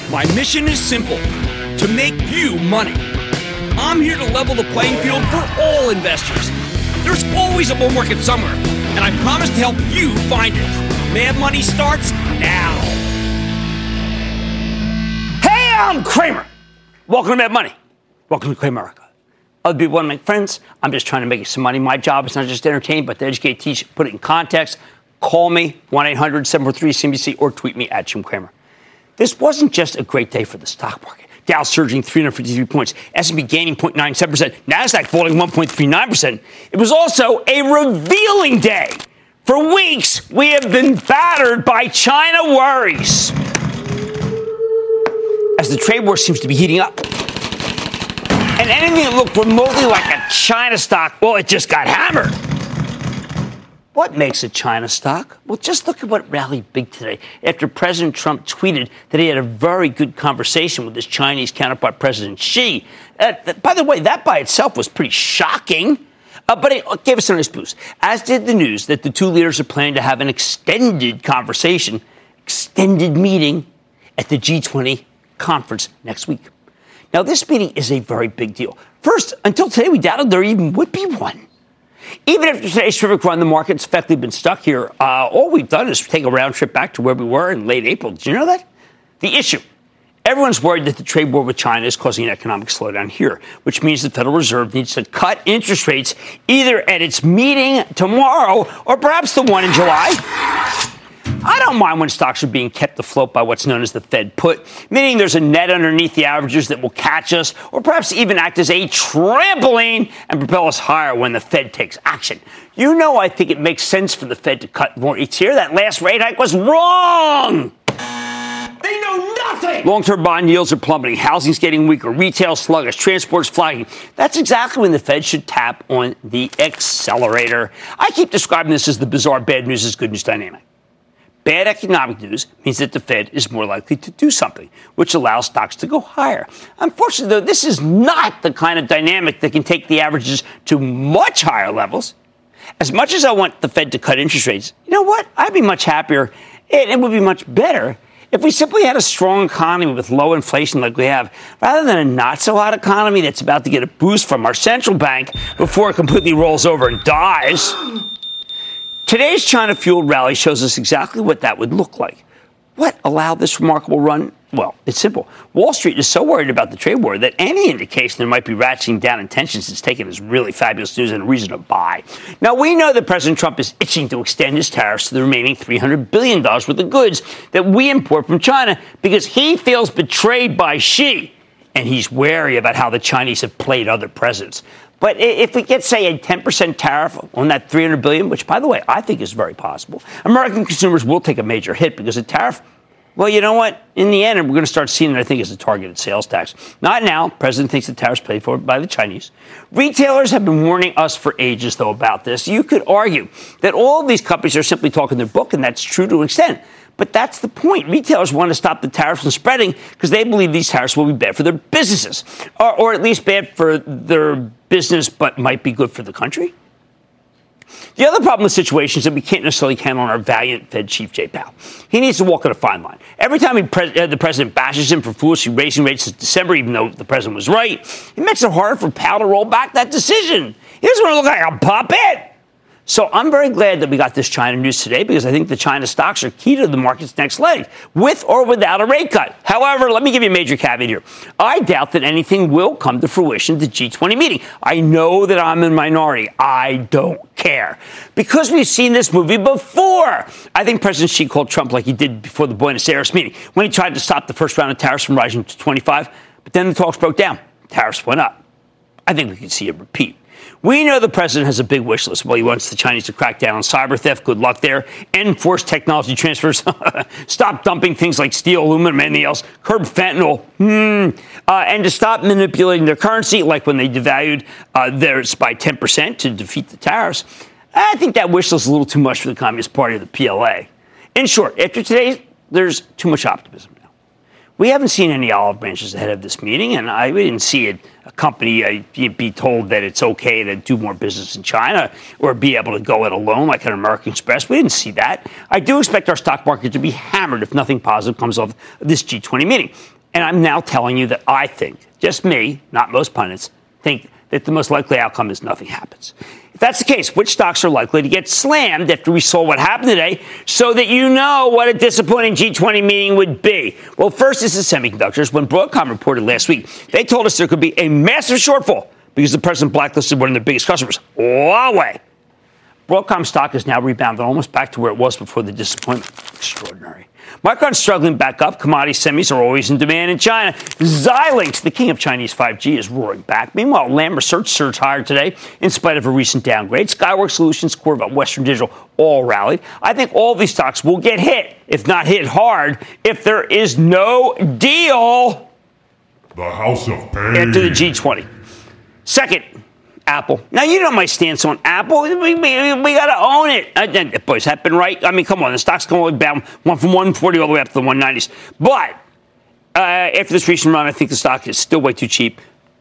My mission is simple, to make you money. I'm here to level the playing field for all investors. There's always a bull market somewhere, and I promise to help you find it. Mad Money starts now. Hey, I'm Cramer. Welcome to Mad Money. Welcome to Cramerica. Other people want to make friends. I'm just trying to make you some money. My job is not just to entertain, but to educate, teach, put it in context. Call me, 1-800-743-CNBC, or tweet me at Jim Cramer. This wasn't just a great day for the stock market. Dow surging 353 points, S&P gaining 0.97%, NASDAQ falling 1.39%. It was also a revealing day. For weeks, we have been battered by China worries, as the trade war seems to be heating up. And anything that looked remotely like a China stock, well, it just got hammered. What makes a China stock? Well, just look at what rallied big today after President Trump tweeted that he had a very good conversation with his Chinese counterpart, President Xi. By the way, that by itself was pretty shocking, but it gave us a nice boost, as did the news that the two leaders are planning to have an extended meeting at the G20 conference next week. Now, this meeting is a very big deal. First, until today, we doubted there even would be one. Even after today's terrific run, the market's effectively been stuck here. All we've done is take a round trip back to where we were in late April. Did you know that? The issue. Everyone's worried that the trade war with China is causing an economic slowdown here, which means the Federal Reserve needs to cut interest rates either at its meeting tomorrow or perhaps the one in July. I don't mind when stocks are being kept afloat by what's known as the Fed put, meaning there's a net underneath the averages that will catch us or perhaps even act as a trampoline and propel us higher when the Fed takes action. You know, I think it makes sense for the Fed to cut more each year. That last rate hike was wrong. They know nothing. Long-term bond yields are plummeting. Housing's getting weaker. Retail sluggish. Transport's flagging. That's exactly when the Fed should tap on the accelerator. I keep describing this as the bizarre bad news is good news dynamic. Bad economic news means that the Fed is more likely to do something, which allows stocks to go higher. Unfortunately, though, this is not the kind of dynamic that can take the averages to much higher levels. As much as I want the Fed to cut interest rates, you know what? I'd be much happier, and it would be much better if we simply had a strong economy with low inflation like we have, rather than a not-so-hot economy that's about to get a boost from our central bank before it completely rolls over and dies. Today's China-fueled rally shows us exactly what that would look like. What allowed this remarkable run? Well, it's simple. Wall Street is so worried about the trade war that any indication there might be ratcheting down in tensions is taken as really fabulous news and a reason to buy. Now, we know that President Trump is itching to extend his tariffs to the remaining $300 billion worth of goods that we import from China because he feels betrayed by Xi, and he's wary about how the Chinese have played other presidents. But if we get, say, a 10% tariff on that $300 billion, which, by the way, I think is very possible, American consumers will take a major hit because the tariff, well, you know what? In the end, we're going to start seeing it, I think, as a targeted sales tax. Not now. The president thinks the tariff's paid for by the Chinese. Retailers have been warning us for ages, though, about this. You could argue that all of these companies are simply talking their book, and that's true to an extent. But that's the point. Retailers want to stop the tariffs from spreading because they believe these tariffs will be bad for their businesses, or at least bad for their business, but might be good for the country. The other problem with the situation is that we can't necessarily count on our valiant Fed chief, Jay Powell. He needs to walk on a fine line. Every time the president bashes him for foolishly raising rates since December, even though the president was right, it makes it hard for Powell to roll back that decision. He doesn't want to look like a puppet. So I'm very glad that we got this China news today because I think the China stocks are key to the market's next leg, with or without a rate cut. However, let me give you a major caveat here. I doubt that anything will come to fruition at the G20 meeting. I know that I'm in minority. I don't care. Because we've seen this movie before. I think President Xi called Trump like he did before the Buenos Aires meeting, when he tried to stop the first round of tariffs from rising to 25, but then the talks broke down. Tariffs went up. I think we could see a repeat. We know the president has a big wish list. Well, he wants the Chinese to crack down on cyber theft. Good luck there. Enforce technology transfers. Stop dumping things like steel, aluminum, anything else. Curb fentanyl. And to stop manipulating their currency, like when they devalued theirs by 10% to defeat the tariffs. I think that wish list is a little too much for the Communist Party of the PLA. In short, after today, there's too much optimism now. We haven't seen any olive branches ahead of this meeting, and we didn't see a company be told that it's okay to do more business in China or be able to go it alone like an American Express. We didn't see that. I do expect our stock market to be hammered if nothing positive comes off this G20 meeting. And I'm now telling you that I think, just me, not most pundits, think that the most likely outcome is nothing happens. If that's the case, which stocks are likely to get slammed after we saw what happened today so that you know what a disappointing G20 meeting would be? Well, first is the semiconductors. When Broadcom reported last week, they told us there could be a massive shortfall because the president blacklisted one of their biggest customers, Huawei. Broadcom stock is now rebounded almost back to where it was before the disappointment. Extraordinary. Micron's struggling back up. Commodity semis are always in demand in China. Xilinx, the king of Chinese 5G, is roaring back. Meanwhile, Lam Research surged higher today in spite of a recent downgrade. Skyworks Solutions, Corvette, Western Digital all rallied. I think all these stocks will get hit, if not hit hard, if there is no deal. The House of Pain. After the G20. Second, Apple. Now, you know my stance on Apple. We got to own it. Boys, that been right? I mean, come on. The stock's going down from 140 all the way up to the 190s. But after this recent run, I think the stock is still way too cheap.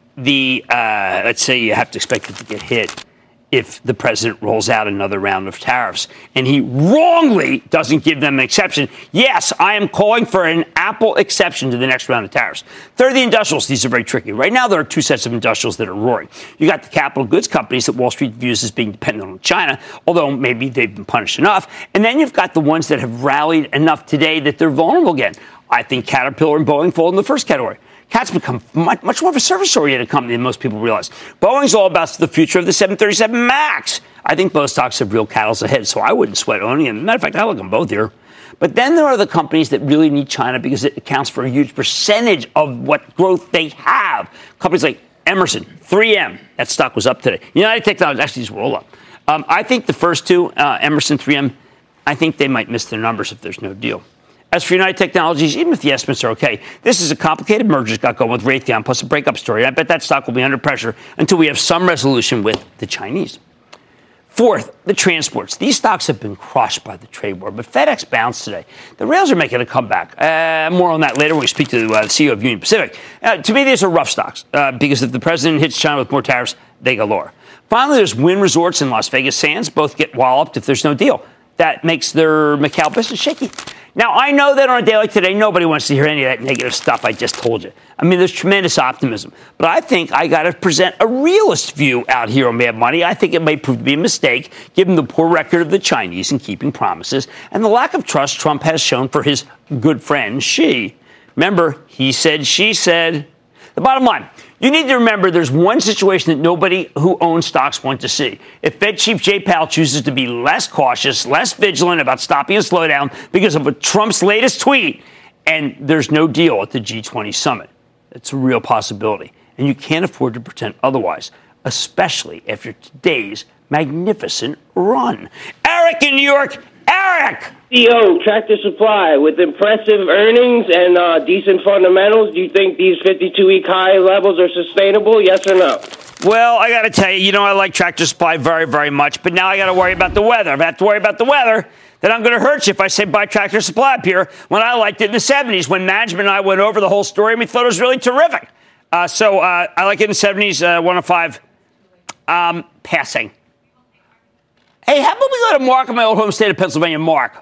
Let's say you have to expect it to get hit if the president rolls out another round of tariffs. And he wrongly doesn't give them an exception. Yes, I am calling for an Apple exception to the next round of tariffs. Third, the industrials. These are very tricky. Right now, there are two sets of industrials that are roaring. You got the capital goods companies that Wall Street views as being dependent on China, although maybe they've been punished enough. And then you've got the ones that have rallied enough today that they're vulnerable again. I think Caterpillar and Boeing fall in the first category. Cat's become much more of a service-oriented company than most people realize. Boeing's all about the future of the 737 MAX. I think both stocks have real catalysts ahead, so I wouldn't sweat owning them. Matter of fact, I like them both here. But then there are the companies that really need China because it accounts for a huge percentage of what growth they have. Companies like Emerson, 3M, that stock was up today. United Technologies, actually, just roll up. I think the first two, Emerson, 3M, I think they might miss their numbers if there's no deal. As for United Technologies, even if the estimates are okay, this is a complicated merger that's got going with Raytheon, plus a breakup story. I bet that stock will be under pressure until we have some resolution with the Chinese. Fourth, the transports. These stocks have been crushed by the trade war, but FedEx bounced today. The rails are making a comeback. More on that later when we speak to the CEO of Union Pacific. To me, these are rough stocks because if the president hits China with more tariffs, they go lower. Finally, there's Wynn Resorts and Las Vegas Sands. Both get walloped if there's no deal. That makes their Macau business shaky. Now, I know that on a day like today, nobody wants to hear any of that negative stuff I just told you. I mean, there's tremendous optimism. But I think I got to present a realist view out here on Mad Money. I think it may prove to be a mistake, given the poor record of the Chinese in keeping promises and the lack of trust Trump has shown for his good friend, Xi. Remember, he said, she said. The bottom line, you need to remember there's one situation that nobody who owns stocks want to see. If Fed Chief Jay Powell chooses to be less cautious, less vigilant about stopping a slowdown because of Trump's latest tweet, and there's no deal at the G20 summit. It's a real possibility. And you can't afford to pretend otherwise, especially after today's magnificent run. Eric in New York. Eric! CEO, Tractor Supply, with impressive earnings and decent fundamentals, do you think these 52-week high levels are sustainable, yes or no? Well, I got to tell you, I like Tractor Supply very, very much, but now I got to worry about the weather. If I have to worry about the weather, then I'm going to hurt you if I say buy Tractor Supply up here when I liked it in the 70s, when management and I went over the whole story and we thought it was really terrific. So I like it in the 70s, 105, passing. Hey, how about we go to Mark in my old home state of Pennsylvania? Mark.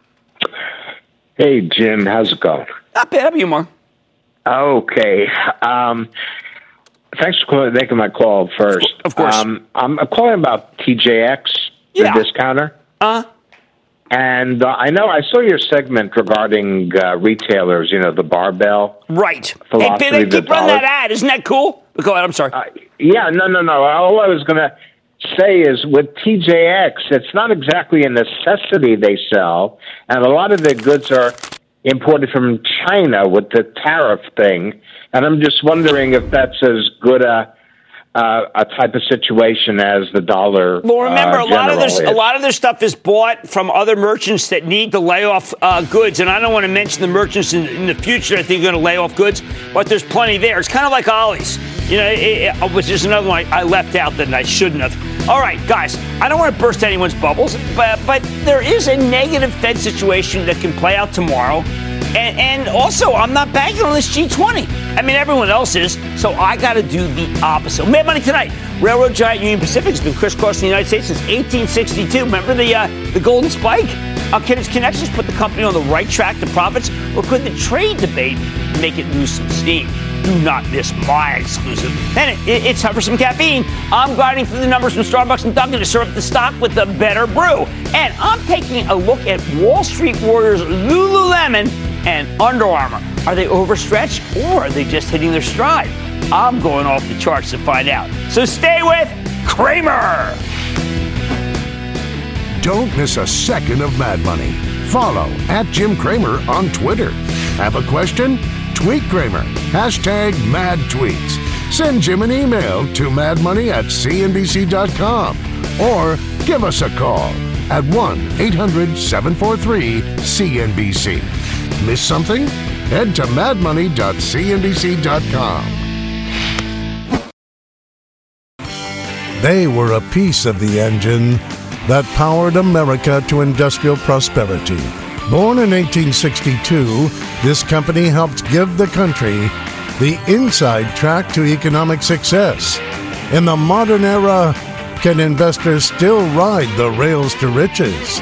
Hey, Jim. How's it going? Not bad. How about you, Mark? Okay. Thanks for making my call first. Of course. I'm calling about TJX, the discounter. And I know I saw your segment regarding retailers, the barbell. Right. Philosophy, hey, Ben, keep running that ad. Isn't that cool? Go ahead. I'm sorry. No. All I was going to say is with TJX, it's not exactly a necessity they sell, and a lot of their goods are imported from China with the tariff thing, and I'm just wondering if that's as good a type of situation as the dollar. Well, remember, a lot of their stuff is bought from other merchants that need to lay off goods, and I don't want to mention the merchants in the future I think are going to lay off goods, but there's plenty there. It's kind of like Ollie's, which is another one I left out that I shouldn't have. All right, guys, I don't want to burst anyone's bubbles, but there is a negative Fed situation that can play out tomorrow. And also, I'm not banking on this G20. I mean, everyone else is, so I got to do the opposite. Mad Money tonight. Railroad giant Union Pacific has been crisscrossing the United States since 1862. Remember the golden spike? Can its connections put the company on the right track to profits, or could the trade debate make it lose some steam? Do not miss my exclusive. And it's time for some caffeine. I'm grinding through the numbers from Starbucks and Dunkin' to serve the stock with the better brew. And I'm taking a look at Wall Street Warriors Lululemon and Under Armour. Are they overstretched, or are they just hitting their stride? I'm going off the charts to find out. So stay with Cramer. Don't miss a second of Mad Money. Follow @JimCramer on Twitter. Have a question? Tweet Cramer. #MadTweets. Send Jim an email to madmoney@cnbc.com or give us a call at 1-800-743-CNBC. Miss something? Head to madmoney.cnbc.com. They were a piece of the engine that powered America to industrial prosperity. Born in 1862, this company helped give the country the inside track to economic success. In the modern era, can investors still ride the rails to riches?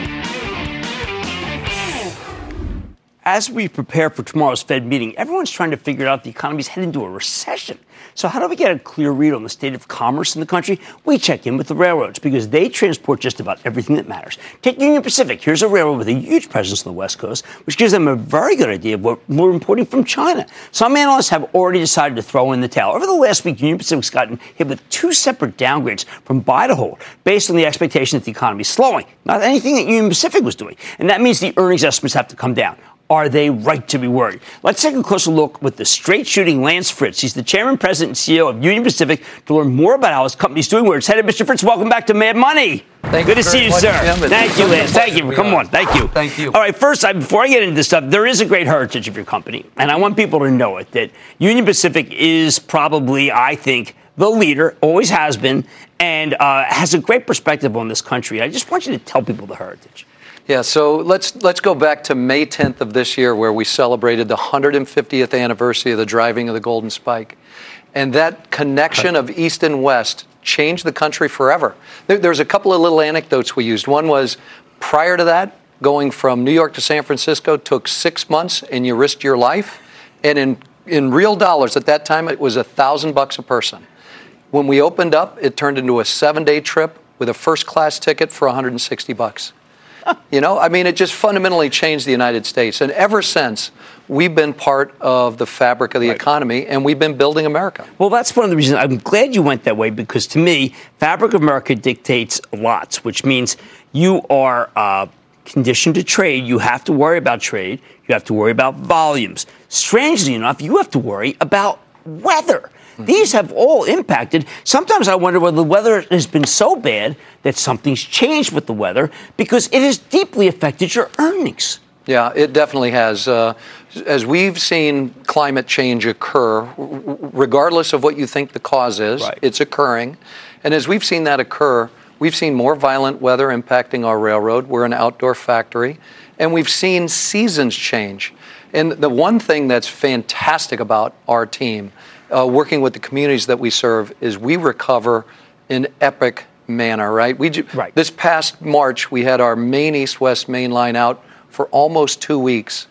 As we prepare for tomorrow's Fed meeting, everyone's trying to figure out the economy's headed into a recession. So how do we get a clear read on the state of commerce in the country? We check in with the railroads because they transport just about everything that matters. Take Union Pacific. Here's a railroad with a huge presence on the West Coast, which gives them a very good idea of what we're importing from China. Some analysts have already decided to throw in the towel. Over the last week, Union Pacific's gotten hit with 2 separate downgrades from buy to hold based on the expectation that the economy is slowing, not anything that Union Pacific was doing. And that means the earnings estimates have to come down. Are they right to be worried? Let's take a closer look with the straight-shooting Lance Fritz. He's the chairman, president, and CEO of Union Pacific to learn more about how his company's doing, where it's headed. Mr. Fritz, welcome back to Mad Money. Good to see you, sir. Thank you, Lance. Thank you. Come on. Thank you. Thank you. All right, first, before I get into this stuff, there is a great heritage of your company, and I want people to know it, that Union Pacific is probably, I think, the leader, always has been, and has a great perspective on this country. I just want you to tell people the heritage. Yeah, so let's go back to May 10th of this year, where we celebrated the 150th anniversary of the driving of the Golden Spike. And that connection of East and West changed the country forever. There's a couple of little anecdotes we used. One was, prior to that, going from New York to San Francisco took 6 months, and you risked your life. And in real dollars at that time, it was $1,000 a person. When we opened up, it turned into a 7-day trip with a first-class ticket for $160. You know, I mean, it just fundamentally changed the United States. And ever since, we've been part of the fabric of the economy, and we've been building America. Well, that's one of the reasons I'm glad you went that way, because to me, fabric of America dictates lots, which means you are conditioned to trade. You have to worry about trade. You have to worry about volumes. Strangely enough, you have to worry about weather. These have all impacted. Sometimes I wonder whether the weather has been so bad that something's changed with the weather, because it has deeply affected your earnings. Yeah, it definitely has. As we've seen climate change occur, regardless of what you think the cause is, it's occurring. And as we've seen that occur, we've seen more violent weather impacting our railroad. We're an outdoor factory. And we've seen seasons change. And the one thing that's fantastic about our team, working with the communities that we serve, is we recover in epic manner, right? This past March, we had our main east-west main line out for almost 2 weeks.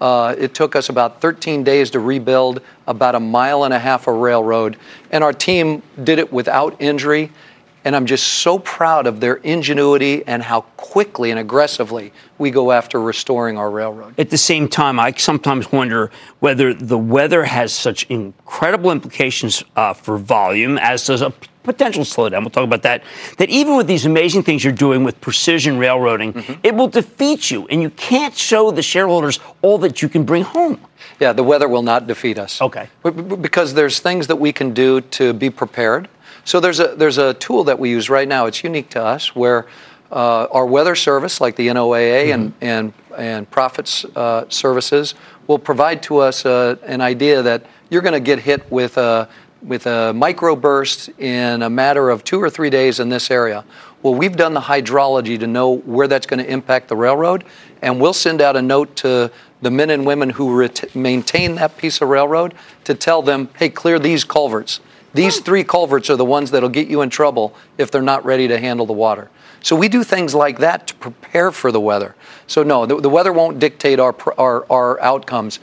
It took us about 13 days to rebuild about 1.5 miles of railroad, and our team did it without injury. And I'm just so proud of their ingenuity and how quickly and aggressively we go after restoring our railroad. At the same time, I sometimes wonder whether the weather has such incredible implications for volume, as does a potential slowdown. We'll talk about that. That even with these amazing things you're doing with precision railroading, it will defeat you, and you can't show the shareholders all that you can bring home. Yeah, the weather will not defeat us. Okay. Because there's things that we can do to be prepared. So there's a tool that we use right now. It's unique to us, where our weather service, like the NOAA and Profits services, will provide to us an idea that you're going to get hit with a microburst in a matter of 2 or 3 days in this area. Well, we've done the hydrology to know where that's going to impact the railroad, and we'll send out a note to the men and women who maintain that piece of railroad to tell them, hey, clear these culverts. These 3 culverts are the ones that'll get you in trouble if they're not ready to handle the water. So we do things like that to prepare for the weather. So no, the weather won't dictate our outcomes.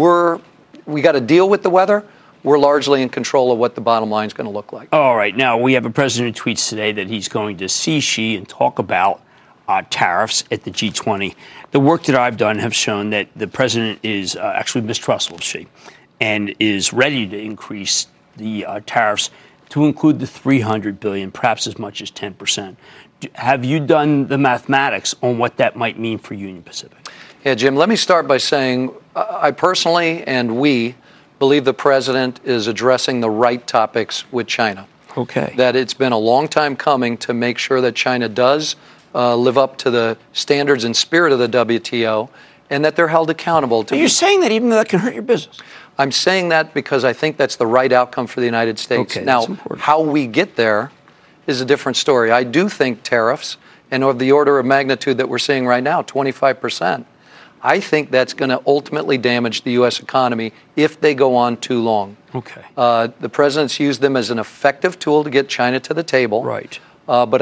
We got to deal with the weather. We're largely in control of what the bottom line is going to look like. All right. Now, we have a president who tweets today that he's going to see Xi and talk about tariffs at the G20. The work that I've done have shown that the president is actually mistrustful of Xi and is ready to increase the tariffs to include the $300 billion, perhaps as much as 10%. Have you done the mathematics on what that might mean for Union Pacific? Yeah, Jim, let me start by saying I personally and we believe the president is addressing the right topics with China. Okay. That it's been a long time coming to make sure that China does live up to the standards and spirit of the WTO and that they're held accountable. You're saying that even though that can hurt your business? I'm saying that because I think that's the right outcome for the United States. Okay, now, how we get there is a different story. I do think tariffs, and of the order of magnitude that we're seeing right now, 25%, I think that's going to ultimately damage the U.S. economy if they go on too long. Okay. The president's used them as an effective tool to get China to the table. Right. But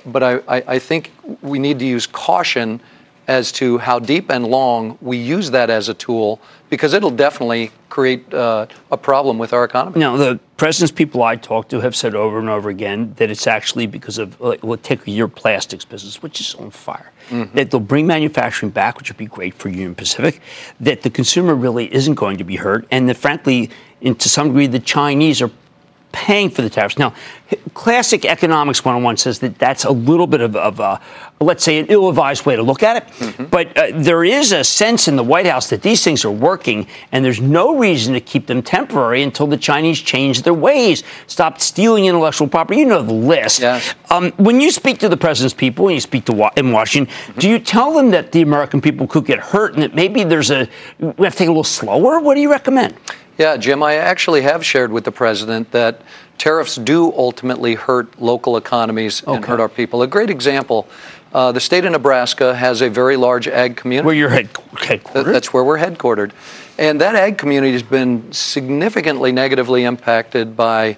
I think we need to use caution as to how deep and long we use that as a tool, because it'll definitely create a problem with our economy. Now, the president's people I talked to have said over and over again that it's actually because of, take your plastics business, which is on fire, that they'll bring manufacturing back, which would be great for Union Pacific, that the consumer really isn't going to be hurt, and that, frankly, to some degree, the Chinese are paying for the tariffs. Now, classic economics 101 says that that's a little bit of let's say, an ill-advised way to look at it. But there is a sense in the White House that these things are working, and there's no reason to keep them temporary until the Chinese change their ways, stop stealing intellectual property. You know the list. Yes. When you speak to the president's people, and you speak to in Washington, do you tell them that the American people could get hurt and that maybe we have to take it a little slower? What do you recommend? Yeah, Jim, I actually have shared with the president that tariffs do ultimately hurt local economies and hurt our people. A great example, the state of Nebraska has a very large ag community. Where you're headquartered? That's where we're headquartered. And that ag community has been significantly negatively impacted by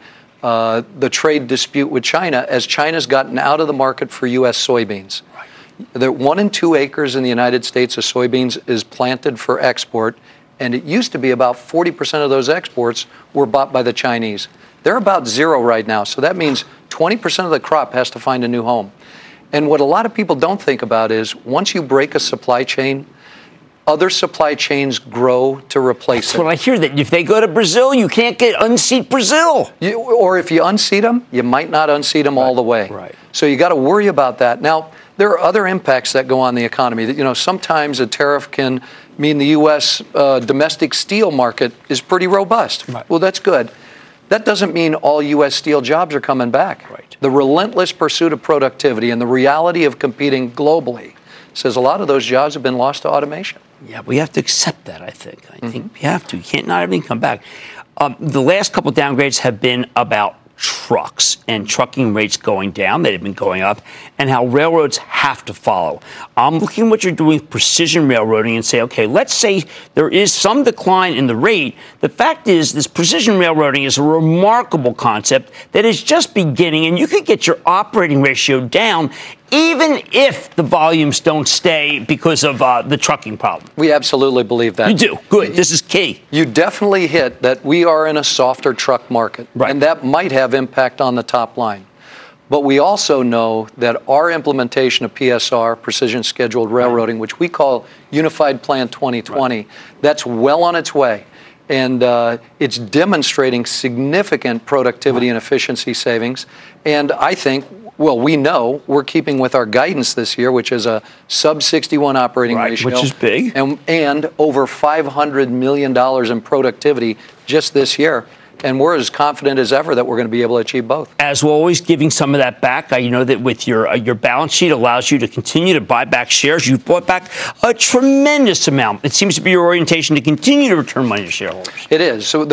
the trade dispute with China as China's gotten out of the market for U.S. soybeans. Right. 1 in 2 acres in the United States of soybeans is planted for export. And it used to be about 40% of those exports were bought by the Chinese. They're about 0 right now. So that means 20% of the crop has to find a new home. And what a lot of people don't think about is once you break a supply chain, other supply chains grow to replace it. That's what I hear, that if they go to Brazil, you can't unseat Brazil. Or if you unseat them, you might not unseat them all the way. Right. So you got to worry about that. Now, there are other impacts that go on the economy. Sometimes a tariff can mean the U.S. Domestic steel market is pretty robust. Right. Well, that's good. That doesn't mean all U.S. steel jobs are coming back. Right. The relentless pursuit of productivity and the reality of competing globally says a lot of those jobs have been lost to automation. Yeah, we have to accept that, I think. I think we have to. You can't not everything come back. The last couple of downgrades have been about trucks and trucking rates going down. They've been going up, and how railroads have to follow. I'm looking at what you're doing with precision railroading and say, okay, let's say there is some decline in the rate. The fact is this precision railroading is a remarkable concept that is just beginning, and you could get your operating ratio down even if the volumes don't stay because of the trucking problem. We absolutely believe that. You do. Good. This is key. You definitely hit that we are in a softer truck market, right, and that might have impact on the top line. But we also know that our implementation of PSR, Precision Scheduled Railroading, which we call Unified Plan 2020, that's well on its way. And it's demonstrating significant productivity and efficiency savings. And I think, well, we know we're keeping with our guidance this year, which is a sub 61 operating ratio. Which is big. And over $500 million in productivity just this year. And we're as confident as ever that we're going to be able to achieve both. As we're always giving some of that back, you know that with your balance sheet allows you to continue to buy back shares. You've bought back a tremendous amount. It seems to be your orientation to continue to return money to shareholders. It is. So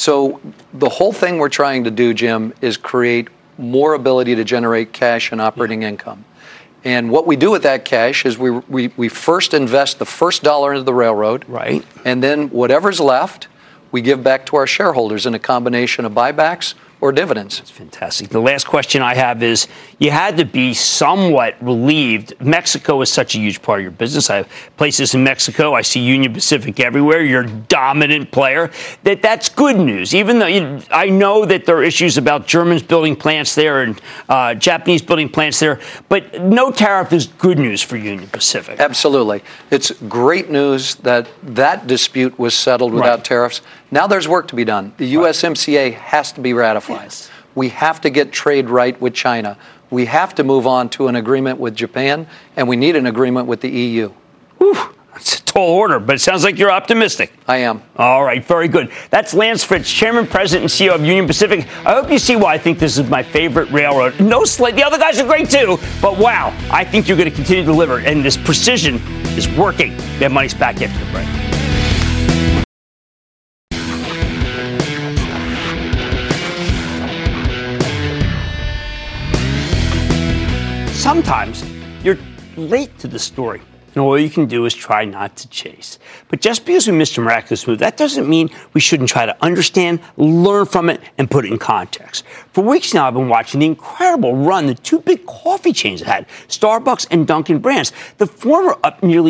the whole thing we're trying to do, Jim, is create more ability to generate cash and operating income. And what we do with that cash is we first invest the first dollar into the railroad. Right. And then whatever's left, we give back to our shareholders in a combination of buybacks or dividends. That's fantastic. The last question I have is, you had to be somewhat relieved. Mexico is such a huge part of your business. I have places in Mexico. I see Union Pacific everywhere. You're a dominant player. That's good news. Even though I know that there are issues about Germans building plants there and Japanese building plants there, but no tariff is good news for Union Pacific. Absolutely. It's great news that that dispute was settled without tariffs. Now there's work to be done. The USMCA has to be ratified. Yes. We have to get trade right with China. We have to move on to an agreement with Japan, and we need an agreement with the EU. Whew. That's a tall order, but it sounds like you're optimistic. I am. All right, very good. That's Lance Fritz, Chairman, President, and CEO of Union Pacific. I hope you see why I think this is my favorite railroad. No slight. The other guys are great too, but wow, I think you're going to continue to deliver, and this precision is working. That money's back after the break. Sometimes you're late to the story, and all you can do is try not to chase. But just because we missed a miraculous move, that doesn't mean we shouldn't try to understand, learn from it, and put it in context. For weeks now, I've been watching the incredible run the two big coffee chains have had, Starbucks and Dunkin' Brands. The former up nearly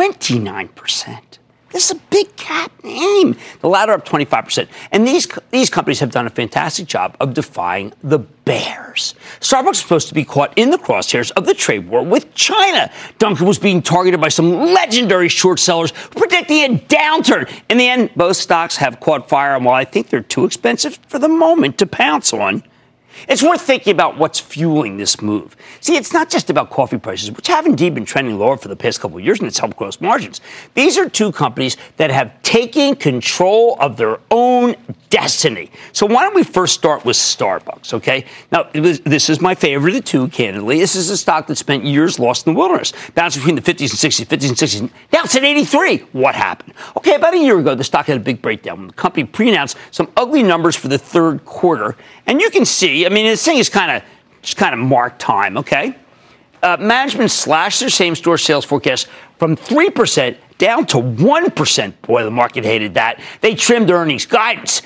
29%. This is a big cap name. The latter up 25%. And these companies have done a fantastic job of defying the bears. Starbucks was supposed to be caught in the crosshairs of the trade war with China. Dunkin' was being targeted by some legendary short sellers predicting a downturn. In the end, both stocks have caught fire, and while I think they're too expensive for the moment to pounce on, it's worth thinking about what's fueling this move. See, it's not just about coffee prices, which have indeed been trending lower for the past couple of years, and it's helped gross margins. These are two companies that have taken control of their own destiny. So why don't we first start with Starbucks, okay? Now, this is my favorite of the two, candidly. This is a stock that spent years lost in the wilderness, bounced between the 50s and 60s. Now it's at 83. What happened? Okay, about a year ago, the stock had a big breakdown when the company pre-announced some ugly numbers for the third quarter. And you can see, I mean, this thing is kind of marked time, okay? Management slashed their same-store sales forecast from 3% down to 1%. Boy, the market hated that. They trimmed earnings guidance.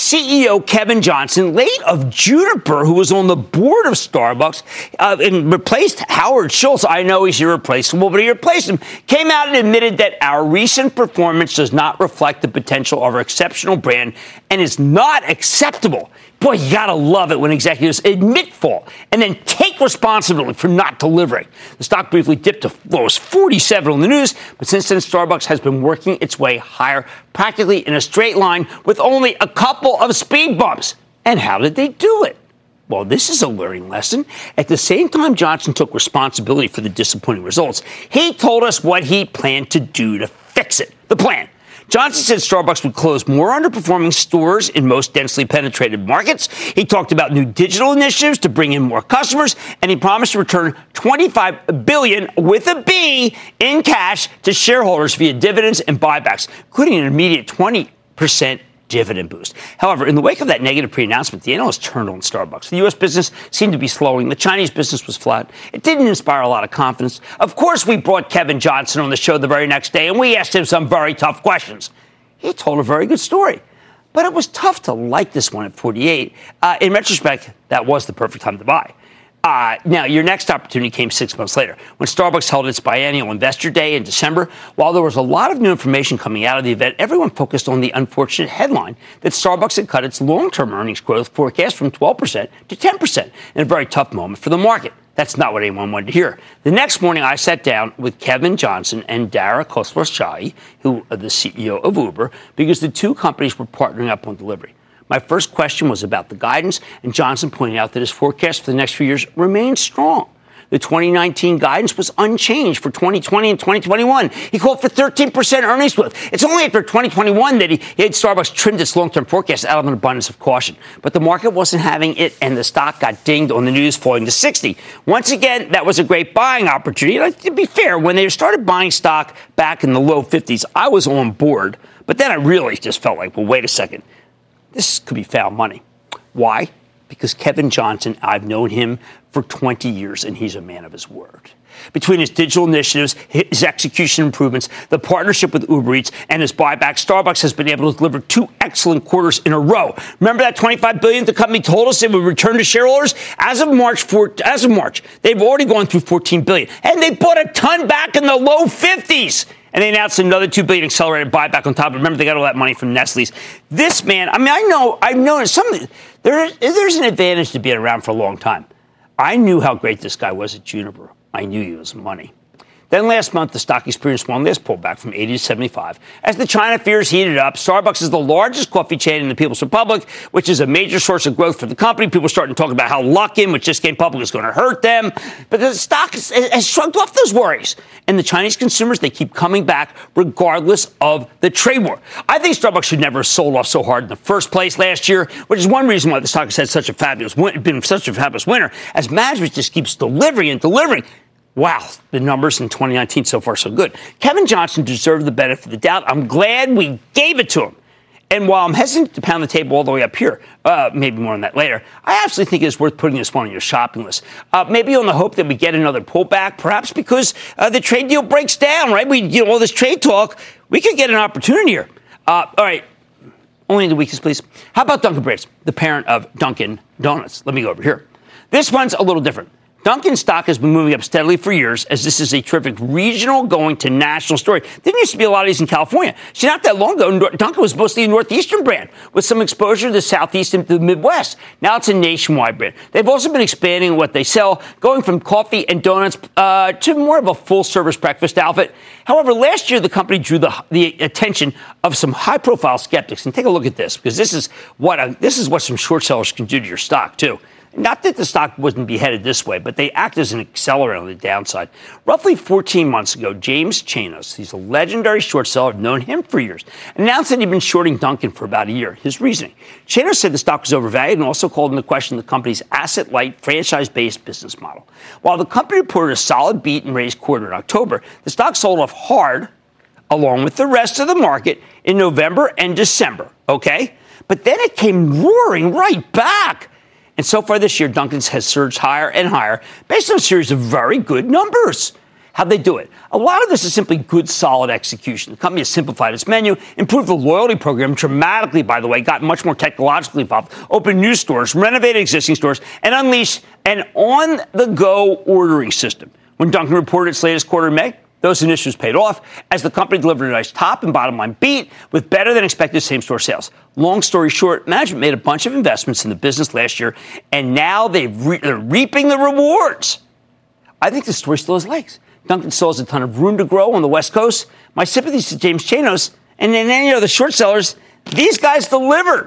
CEO Kevin Johnson, late of Juniper, who was on the board of Starbucks, and replaced Howard Schultz. I know he's irreplaceable, but he replaced him. Came out and admitted that our recent performance does not reflect the potential of our exceptional brand and is not acceptable. Boy, you gotta love it when executives admit fault and then take responsibility for not delivering. The stock briefly dipped to lowest 47 on the news, but since then, Starbucks has been working its way higher, practically in a straight line with only a couple of speed bumps. And how did they do it? Well, this is a learning lesson. At the same time Johnson took responsibility for the disappointing results, he told us what he planned to do to fix it. The plan. Johnson said Starbucks would close more underperforming stores in most densely penetrated markets. He talked about new digital initiatives to bring in more customers, and he promised to return $25 billion with a B in cash to shareholders via dividends and buybacks, including an immediate 20% dividend boost. However, in the wake of that negative pre-announcement, the analysts turned on Starbucks. The U.S. business seemed to be slowing. The Chinese business was flat. It didn't inspire a lot of confidence. Of course, we brought Kevin Johnson on the show the very next day, and we asked him some very tough questions. He told a very good story. But it was tough to like this one at 48. In retrospect, that was the perfect time to buy. Now, your next opportunity came 6 months later, when Starbucks held its biennial investor day in December. While there was a lot of new information coming out of the event, everyone focused on the unfortunate headline that Starbucks had cut its long-term earnings growth forecast from 12% to 10% in a very tough moment for the market. That's not what anyone wanted to hear. The next morning, I sat down with Kevin Johnson and Dara Khosrowshahi, who are the CEO of Uber, because the two companies were partnering up on delivery. My first question was about the guidance, and Johnson pointed out that his forecast for the next few years remains strong. The 2019 guidance was unchanged for 2020 and 2021. He called for 13% earnings growth. It's only after 2021 that he had Starbucks trimmed its long-term forecast out of an abundance of caution. But the market wasn't having it, and the stock got dinged on the news, falling to 60. Once again, that was a great buying opportunity. And to be fair, when they started buying stock back in the low 50s, I was on board. But then I really just felt like, well, wait a second. This could be foul money. Why? Because Kevin Johnson, I've known him for 20 years, and he's a man of his word. Between his digital initiatives, his execution improvements, the partnership with Uber Eats, and his buyback, Starbucks has been able to deliver 2 excellent quarters in a row. Remember that $25 billion the company told us it would return to shareholders? As of March, they've already gone through $14 billion, and they bought a ton back in the low 50s. And they announced another $2 billion accelerated buyback on top of it. Remember, they got all that money from Nestle's. This man, I mean, I've known there's an advantage to being around for a long time. I knew how great this guy was at Juniper. I knew he was money. Then last month, the stock experienced one last pullback from 80 to 75. As the China fears heated up, Starbucks is the largest coffee chain in the People's Republic, which is a major source of growth for the company. People are starting to talk about how Luckin, which just came public, is going to hurt them. But the stock has shrugged off those worries. And the Chinese consumers, they keep coming back regardless of the trade war. I think Starbucks should never have sold off so hard in the first place last year, which is one reason why the stock has had such a fabulous winter, as management just keeps delivering and delivering. Wow, the numbers in 2019 so far so good. Kevin Johnson deserved the benefit of the doubt. I'm glad we gave it to him. And while I'm hesitant to pound the table all the way up here, maybe more on that later, I absolutely think it's worth putting this one on your shopping list. Maybe on the hope that we get another pullback, perhaps because the trade deal breaks down, right? All this trade talk, we could get an opportunity here. All right, only in the weakest, please. How about Dunkin' Brands, the parent of Dunkin' Donuts? Let me go over here. This one's a little different. Dunkin' stock has been moving up steadily for years, as this is a terrific regional going to national story. There used to be a lot of these in California. See, not that long ago, Dunkin' was mostly a Northeastern brand with some exposure to the Southeast and to the Midwest. Now it's a nationwide brand. They've also been expanding what they sell, going from coffee and donuts to more of a full-service breakfast outfit. However, last year, the company drew the attention of some high-profile skeptics. And take a look at this, because this is what some short sellers can do to your stock, too. Not that the stock wouldn't be headed this way, but they act as an accelerator on the downside. Roughly 14 months ago, James Chanos, he's a legendary short seller, I've known him for years, announced that he'd been shorting Dunkin' for about a year. His reasoning: Chanos said the stock was overvalued and also called into question the company's asset-light, franchise-based business model. While the company reported a solid beat and raised quarter in October, the stock sold off hard, along with the rest of the market, in November and December, okay? But then it came roaring right back. And so far this year, Dunkin's has surged higher and higher based on a series of very good numbers. How'd they do it? A lot of this is simply good, solid execution. The company has simplified its menu, improved the loyalty program dramatically, by the way, got much more technologically involved, opened new stores, renovated existing stores, and unleashed an on-the-go ordering system. When Dunkin' reported its latest quarter in May, those initiatives paid off as the company delivered a nice top and bottom line beat with better than expected same-store sales. Long story short, management made a bunch of investments in the business last year, and now they're reaping the rewards. I think the story still has legs. Dunkin' still has a ton of room to grow on the West Coast. My sympathies to James Chanos and then any other short sellers. These guys delivered.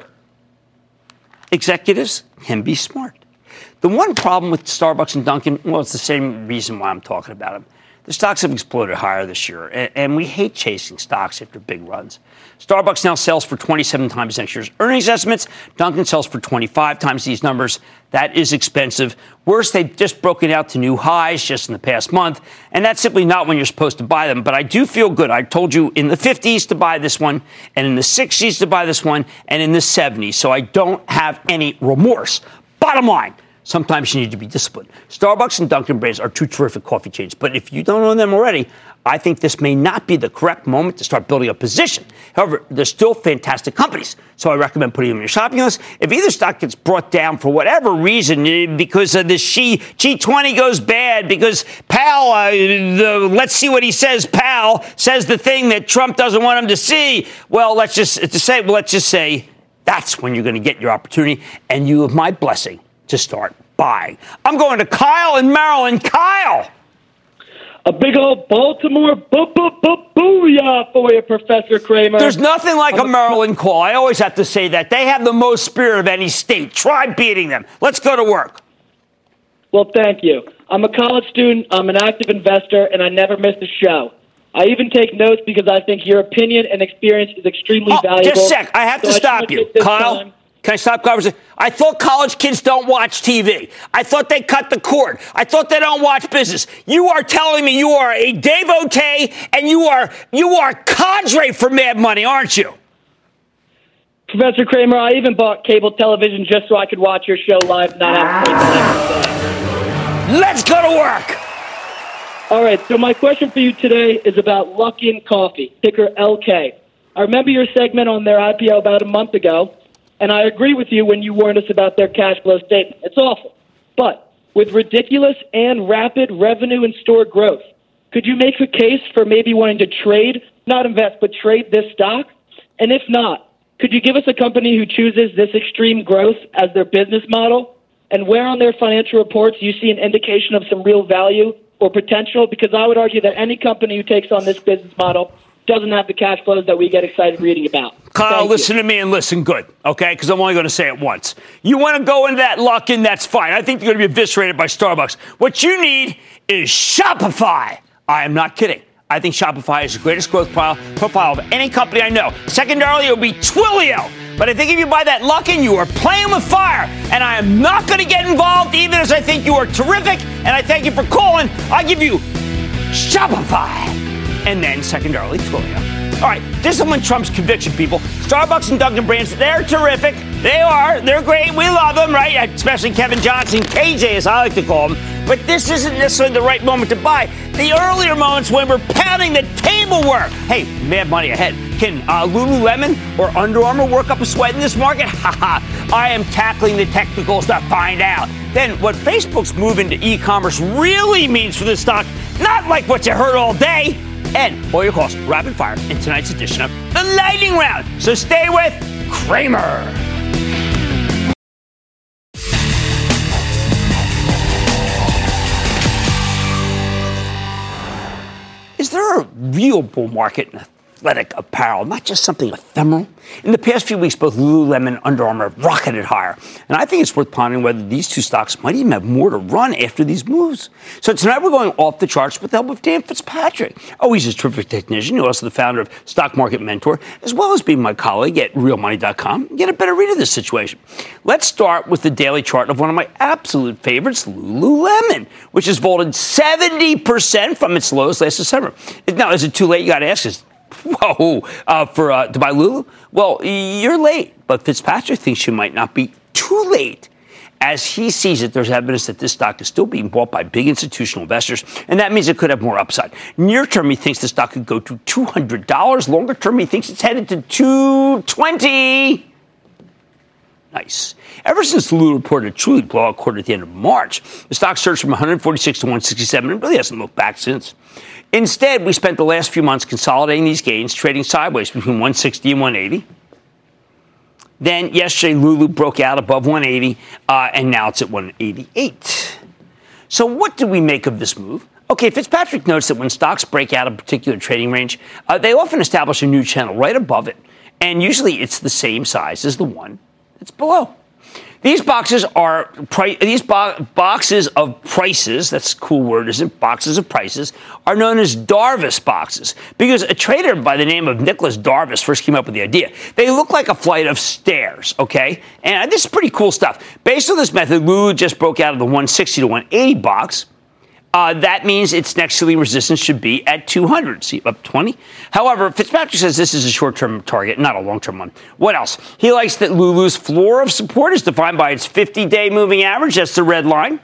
Executives can be smart. The one problem with Starbucks and Dunkin', well, it's the same reason why I'm talking about them. The stocks have exploded higher this year, and we hate chasing stocks after big runs. Starbucks now sells for 27 times next year's earnings estimates. Dunkin' sells for 25 times these numbers. That is expensive. Worse, they've just broken out to new highs just in the past month, and that's simply not when you're supposed to buy them. But I do feel good. I told you in the 50s to buy this one, and in the 60s to buy this one, and in the 70s, so I don't have any remorse. Bottom line. Sometimes you need to be disciplined. Starbucks and Dunkin' Brands are two terrific coffee chains, but if you don't own them already, I think this may not be the correct moment to start building a position. However, they're still fantastic companies, so I recommend putting them on your shopping list. If either stock gets brought down for whatever reason, because the G20 goes bad, because Powell, let's see what he says, Powell says the thing that Trump doesn't want him to see, well, let's just say that's when you're going to get your opportunity, and you have my blessing to start buying. I'm going to Kyle in Maryland. Kyle! A big old Baltimore booyah for you, Professor Kramer. There's nothing like a Maryland call. I always have to say that. They have the most spirit of any state. Try beating them. Let's go to work. Well, thank you. I'm a college student, I'm an active investor, and I never miss a show. I even take notes because I think your opinion and experience is extremely valuable. Just a sec. I have to stop you. Kyle? Can I stop conversation? I thought college kids don't watch TV. I thought they cut the cord. I thought they don't watch business. You are telling me you are a devotee and you are cadre for Mad Money, aren't you? Professor Kramer, I even bought cable television just so I could watch your show live and not have to pay money. Let's go to work. All right, so my question for you today is about Luckin Coffee, ticker LK. I remember your segment on their IPO about a month ago, and I agree with you when you warned us about their cash flow statement. It's awful. But with ridiculous and rapid revenue and store growth, could you make a case for maybe wanting to trade, not invest, but trade this stock? And if not, could you give us a company who chooses this extreme growth as their business model? And where on their financial reports do you see an indication of some real value or potential? Because I would argue that any company who takes on this business model doesn't have the cash flows that we get excited reading about. Kyle, listen to me and listen good, okay? Because I'm only going to say it once. You want to go into that Luckin, that's fine. I think you're going to be eviscerated by Starbucks. What you need is Shopify. I am not kidding. I think Shopify is the greatest growth profile of any company I know. Secondarily, it would be Twilio. But I think if you buy that Luckin, you are playing with fire. And I am not going to get involved, even as I think you are terrific. And I thank you for calling. I give you Shopify. And then, secondarily, Twilio. All right, discipline trumps conviction, people. Starbucks and Dunkin' Brands, they're terrific. They are. They're great. We love them, right? Especially Kevin Johnson, KJ, as I like to call him. But this isn't necessarily the right moment to buy. The earlier moments when we're pounding the table were. Hey, mad money ahead. Can Lululemon or Under Armour work up a sweat in this market? Haha. I am tackling the technicals to find out. Then what Facebook's move into e-commerce really means for this stock, not like what you heard all day. And all your calls, rapid fire, in tonight's edition of the Lightning Round. So stay with Cramer. Is there a real bull market in athletic apparel, not just something ephemeral? In the past few weeks, both Lululemon and Under Armour have rocketed higher. And I think it's worth pondering whether these two stocks might even have more to run after these moves. So tonight we're going off the charts with the help of Dan Fitzpatrick. Oh, he's a terrific technician. He's also the founder of Stock Market Mentor, as well as being my colleague at realmoney.com. Get a better read of this situation. Let's start with the daily chart of one of my absolute favorites, Lululemon, which has vaulted 70% from its lows last December. Now, is it too late? You got to ask us. Whoa, to buy Lulu? Well, you're late, but Fitzpatrick thinks you might not be too late. As he sees it, there's evidence that this stock is still being bought by big institutional investors, and that means it could have more upside. Near term, he thinks the stock could go to $200. Longer term, he thinks it's headed to $220. Nice. Ever since Lulu reported a truly blowout quarter at the end of March, the stock surged from 146 to 167 and really hasn't looked back since. Instead, we spent the last few months consolidating these gains, trading sideways between 160 and 180. Then yesterday, Lulu broke out above 180, and now it's at 188. So what do we make of this move? Okay, Fitzpatrick notes that when stocks break out a particular trading range, they often establish a new channel right above it, and usually it's the same size as the one that's below. These boxes are boxes of prices. That's a cool word, isn't it? Boxes of prices are known as Darvas boxes because a trader by the name of Nicholas Darvas first came up with the idea. They look like a flight of stairs, okay? And this is pretty cool stuff. Based on this method, Lulu just broke out of the 160 to 180 box. That means its next ceiling resistance should be at 200. See, up 20. However, Fitzpatrick says this is a short-term target, not a long-term one. What else? He likes that Lulu's floor of support is defined by its 50-day moving average. That's the red line.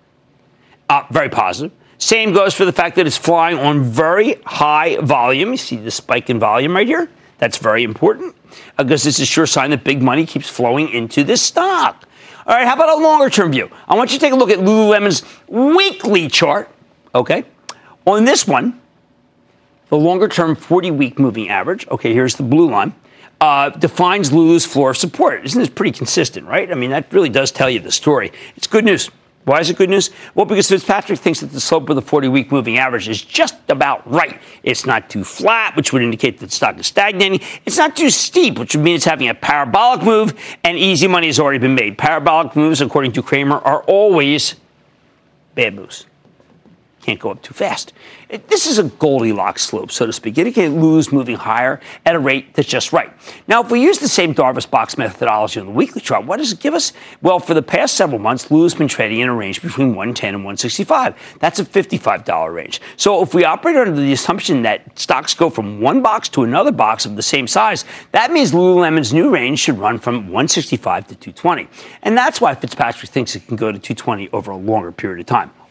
Very positive. Same goes for the fact that it's flying on very high volume. You see the spike in volume right here? That's very important because this is a sure sign that big money keeps flowing into this stock. All right, how about a longer-term view? I want you to take a look at Lululemon's weekly chart, okay? On this one, the longer-term 40-week moving average, okay, here's the blue line, defines Lulu's floor of support. Isn't this pretty consistent, right? I mean, that really does tell you the story. It's good news. Why is it good news? Well, because Fitzpatrick thinks that the slope of the 40-week moving average is just about right. It's not too flat, which would indicate that the stock is stagnating. It's not too steep, which would mean it's having a parabolic move, and easy money has already been made. Parabolic moves, according to Cramer, are always bad moves. Can't go up too fast. This is a Goldilocks slope, so to speak, indicating Lulu's moving higher at a rate that's just right. Now, if we use the same Darvas box methodology on the weekly chart, what does it give us? Well, for the past several months, Lulu's been trading in a range between 110 and 165. That's a $55 range. So if we operate under the assumption that stocks go from one box to another box of the same size, that means Lululemon's new range should run from 165 to 220. And that's why Fitzpatrick thinks it can go to 220 over a longer period of time.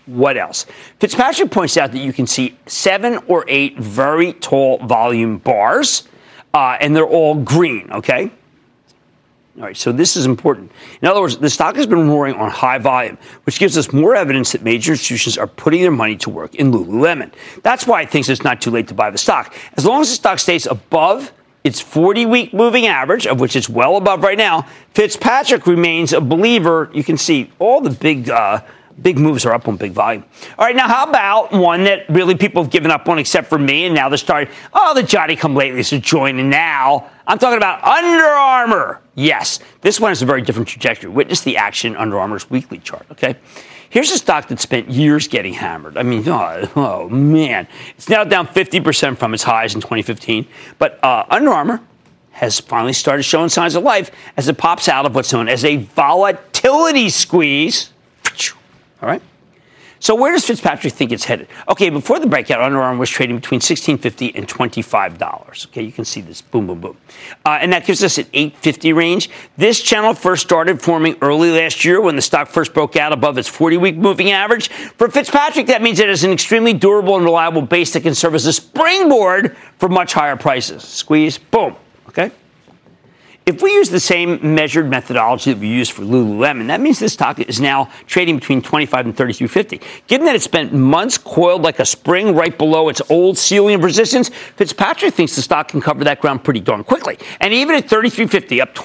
What else? Fitzpatrick points out that you can see 7 or 8 very tall volume bars, and they're all green, okay? All right, so this is important. In other words, the stock has been roaring on high volume, which gives us more evidence that major institutions are putting their money to work in Lululemon. That's why I think it's not too late to buy the stock. As long as the stock stays above its 40-week moving average, of which it's well above right now, Fitzpatrick remains a believer. You can see all the big moves are up on big volume. All right, now how about one that really people have given up on except for me, and now they're starting, the Johnny-come-latelys are joining now. I'm talking about Under Armour. Yes, this one has a very different trajectory. Witness the action in Under Armour's weekly chart, okay? Here's a stock that spent years getting hammered. I mean, oh man. It's now down 50% from its highs in 2015. But Under Armour has finally started showing signs of life as it pops out of what's known as a volatility squeeze. All right. So where does Fitzpatrick think it's headed? Okay, before the breakout, Under Armour was trading between $16.50 and $25. Okay, you can see this. Boom, boom, boom. And that gives us an $8.50 range. This channel first started forming early last year when the stock first broke out above its 40-week moving average. For Fitzpatrick, that means it is an extremely durable and reliable base that can serve as a springboard for much higher prices. Squeeze, boom. Okay? If we use the same measured methodology that we used for Lululemon, that means this stock is now trading between $25 and $33.50. Given that it spent months coiled like a spring right below its old ceiling of resistance, Fitzpatrick thinks the stock can cover that ground pretty darn quickly. And even at $33.50, up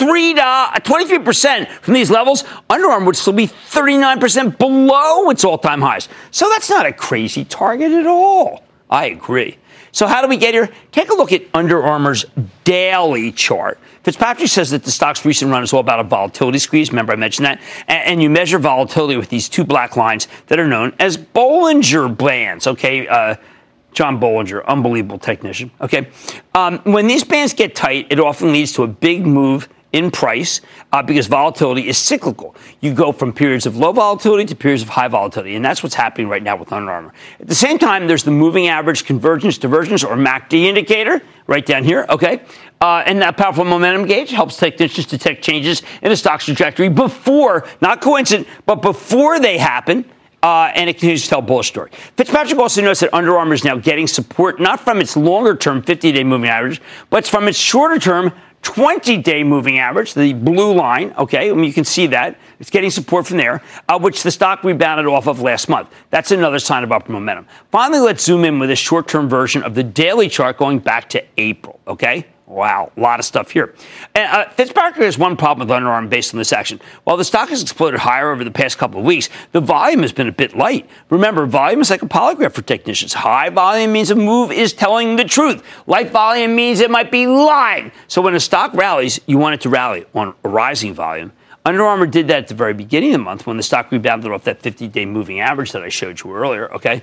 23% from these levels, Under Armour would still be 39% below its all-time highs. So that's not a crazy target at all. I agree. So how do we get here? Take a look at Under Armour's daily chart. Fitzpatrick says that the stock's recent run is all about a volatility squeeze. Remember I mentioned that? And you measure volatility with these two black lines that are known as Bollinger Bands. Okay, John Bollinger, unbelievable technician. Okay, when these bands get tight, it often leads to a big move in price because volatility is cyclical. You go from periods of low volatility to periods of high volatility, and that's what's happening right now with Under Armour. At the same time, there's the moving average convergence divergence or MACD indicator right down here, okay? And that powerful momentum gauge helps technicians detect changes in a stock's trajectory before, not coincident, but before they happen. And it continues to tell a bullish story. Fitzpatrick also notes that Under Armour is now getting support not from its longer-term 50-day moving average, but from its shorter-term 20-day moving average, the blue line, okay, you can see that. It's getting support from there, which the stock rebounded off of last month. That's another sign of upward momentum. Finally, let's zoom in with a short-term version of the daily chart going back to April, okay? Wow, a lot of stuff here. And Fitzpatrick has one problem with Under Armour based on this action. While the stock has exploded higher over the past couple of weeks, the volume has been a bit light. Remember, volume is like a polygraph for technicians. High volume means a move is telling the truth. Light volume means it might be lying. So when a stock rallies, you want it to rally on a rising volume. Under Armour did that at the very beginning of the month when the stock rebounded off that 50-day moving average that I showed you earlier, okay?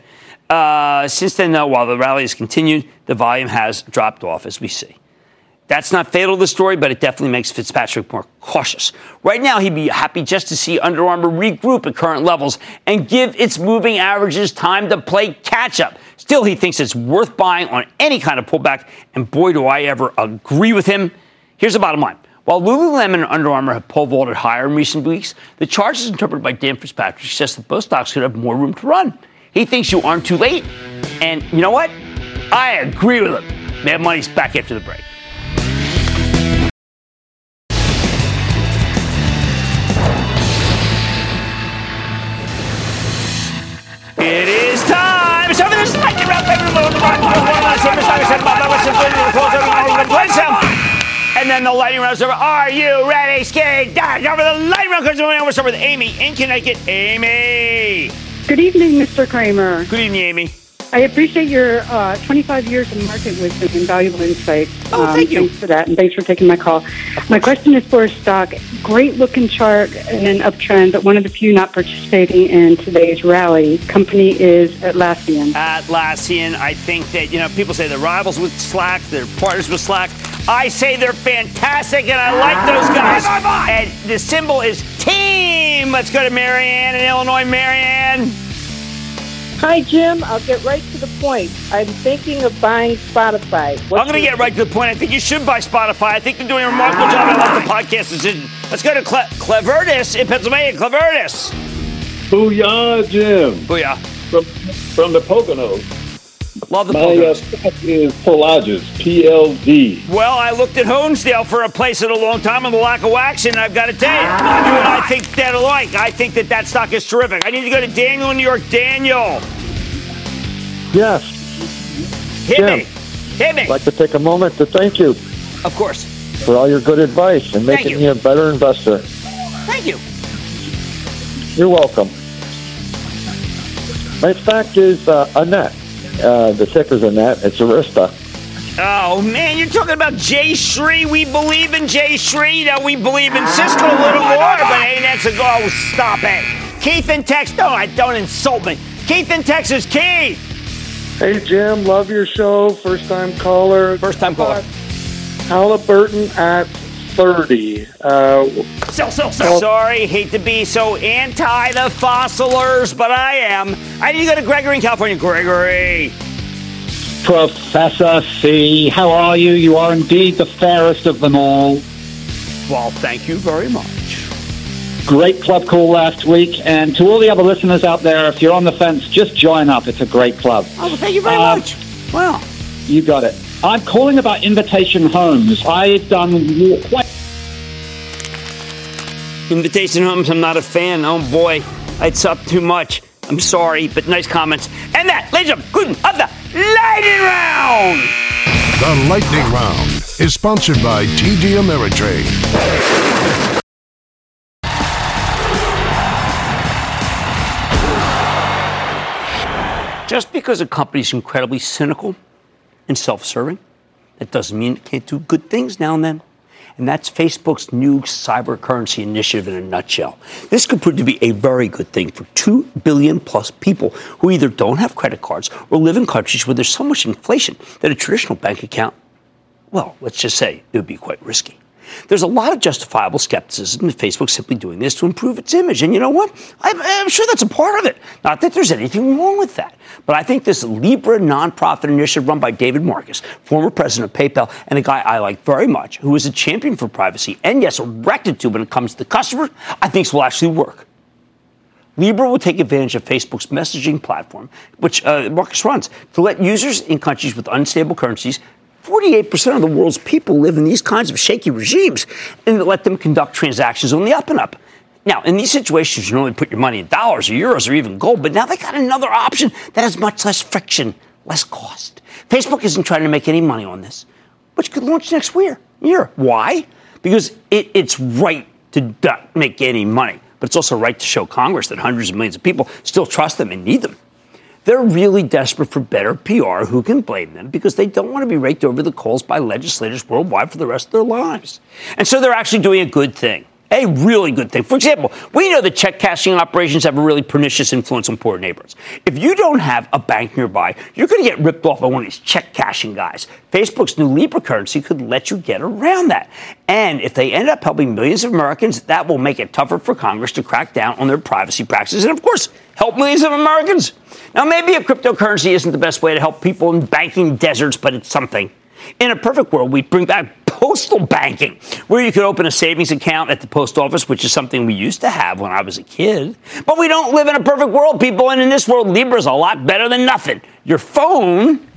Since then, though, while the rally has continued, the volume has dropped off, as we see. That's not fatal to the story, but it definitely makes Fitzpatrick more cautious. Right now, he'd be happy just to see Under Armour regroup at current levels and give its moving averages time to play catch-up. Still, he thinks it's worth buying on any kind of pullback, and boy, do I ever agree with him. Here's the bottom line. While Lululemon and Under Armour have pole vaulted higher in recent weeks, the chart is interpreted by Dan Fitzpatrick suggests that both stocks could have more room to run. He thinks you aren't too late, and you know what? I agree with him. Mad Money's back after the break. It is time. So for this lightning round, and then the lightning round is over. Are you ready, Skate? Now for the lightning round, we'll start with Amy in Connecticut. Amy. Good evening, Mr. Kramer. Good evening, Amy. I appreciate your 25 years of market wisdom and valuable insight. Thank you. Thanks for that, and thanks for taking my call. My question is for a stock. Great-looking chart and an uptrend, but one of the few not participating in today's rally. Company is Atlassian. Atlassian, I think that, people say they're rivals with Slack, they're partners with Slack. I say they're fantastic, and I like those guys. And the symbol is team. Let's go to Marianne in Illinois. Marianne. Hi, Jim. I'll get right to the point. I'm thinking of buying Spotify. I'm going to get right to the point. I think you should buy Spotify. I think they're doing a remarkable job. I love the podcast decision. Let's go to Clevertis in Pennsylvania. Clevertis. Booyah, Jim. Booyah. From the Poconos. Love the Poconos. My stock is Prologis, PLD. Well, I looked at Honesdale for a place in a long time on the lack of wax, and I've got to tell you, I think that alike. I think that stock is terrific. I need to go to Daniel in New York. Daniel. Yes. Hit me. I'd like to take a moment to thank you. Of course. For all your good advice and making me a better investor. Thank you. You're welcome. My stock is Annette. The ticker's Annette. It's Arista. Oh, man, you're talking about Jay Shree. We believe in Jay Shree. Now, we believe in Cisco a little more, but hey, that's a go. Oh, stop it. Keith in Texas. Don't insult me. Keith in Texas. Keith. Hey, Jim. Love your show. First-time caller. First-time caller. Halliburton at 30. Sell. Sorry, hate to be so anti the fossilers, but I am. I need to go to Gregory in California. Gregory. Professor C, how are you? You are indeed the fairest of them all. Well, thank you very much. Great club call last week, and to all the other listeners out there, if you're on the fence, just join up. It's a great club. Oh, well, thank you very much. Wow. You got it. I'm calling about Invitation Homes. I've done quite... Invitation Homes, I'm not a fan. Oh, boy. It's up too much. I'm sorry, but nice comments. And that, ladies and gentlemen, of the Lightning Round! The Lightning Round is sponsored by TD Ameritrade. Just because a company is incredibly cynical and self-serving, that doesn't mean it can't do good things now and then. And that's Facebook's new cyber currency initiative in a nutshell. This could prove to be a very good thing for 2 billion plus people who either don't have credit cards or live in countries where there's so much inflation that a traditional bank account, well, let's just say it would be quite risky. There's a lot of justifiable skepticism that Facebook's simply doing this to improve its image. And you know what? I'm sure that's a part of it. Not that there's anything wrong with that. But I think this Libra nonprofit initiative run by David Marcus, former president of PayPal, and a guy I like very much, who is a champion for privacy and, yes, a rectitude when it comes to the customer, I think will actually work. Libra will take advantage of Facebook's messaging platform, which Marcus runs, to let users in countries with unstable currencies 48% of the world's people live in these kinds of shaky regimes, and let them conduct transactions on the up and up. Now, in these situations, you normally put your money in dollars or euros or even gold, but now they got another option that has much less friction, less cost. Facebook isn't trying to make any money on this, which could launch next year. Why? Because it's right to not make any money, but it's also right to show Congress that hundreds of millions of people still trust them and need them. They're really desperate for better PR. Who can blame them? Because they don't want to be raked over the coals by legislators worldwide for the rest of their lives. And so they're actually doing a good thing. A really good thing. For example, we know that check cashing operations have a really pernicious influence on poor neighborhoods. If you don't have a bank nearby, you're going to get ripped off by one of these check cashing guys. Facebook's new Libra currency could let you get around that. And if they end up helping millions of Americans, that will make it tougher for Congress to crack down on their privacy practices and, of course, help millions of Americans. Now, maybe a cryptocurrency isn't the best way to help people in banking deserts, but it's something. In a perfect world, we'd bring back postal banking, where you could open a savings account at the post office, which is something we used to have when I was a kid. But we don't live in a perfect world, people, and in this world, Libra's a lot better than nothing. Your phone,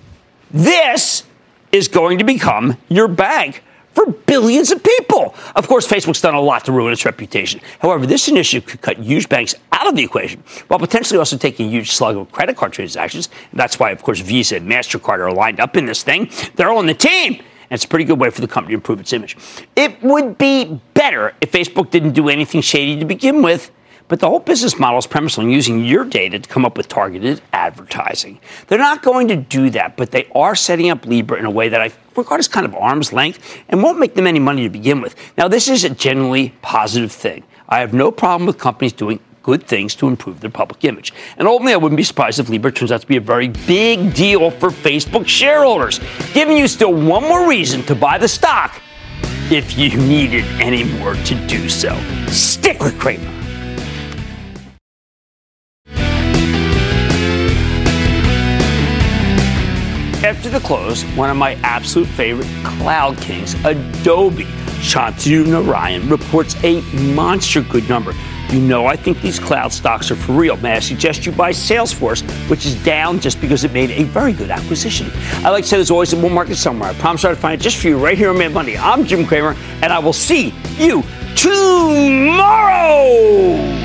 this is going to become your bank for billions of people. Of course, Facebook's done a lot to ruin its reputation. However, this initiative could cut huge banks out of the equation, while potentially also taking a huge slug of credit card transactions. And that's why, of course, Visa and MasterCard are lined up in this thing. They're on the team. And it's a pretty good way for the company to improve its image. It would be better if Facebook didn't do anything shady to begin with. But the whole business model is premised on using your data to come up with targeted advertising. They're not going to do that, but they are setting up Libra in a way that I regard as kind of arm's length and won't make them any money to begin with. Now, this is a generally positive thing. I have no problem with companies doing good things to improve their public image. And ultimately, I wouldn't be surprised if Libra turns out to be a very big deal for Facebook shareholders, giving you still one more reason to buy the stock if you needed any more to do so. Stick with Cramer. After the close, one of my absolute favorite cloud kings, Adobe, Shantanu Narayan, reports a monster good number. You know I think these cloud stocks are for real. May I suggest you buy Salesforce, which is down just because it made a very good acquisition. I like to say there's always a bull market somewhere. I promise I'll find it just for you right here on Mad Money. I'm Jim Cramer, and I will see you tomorrow.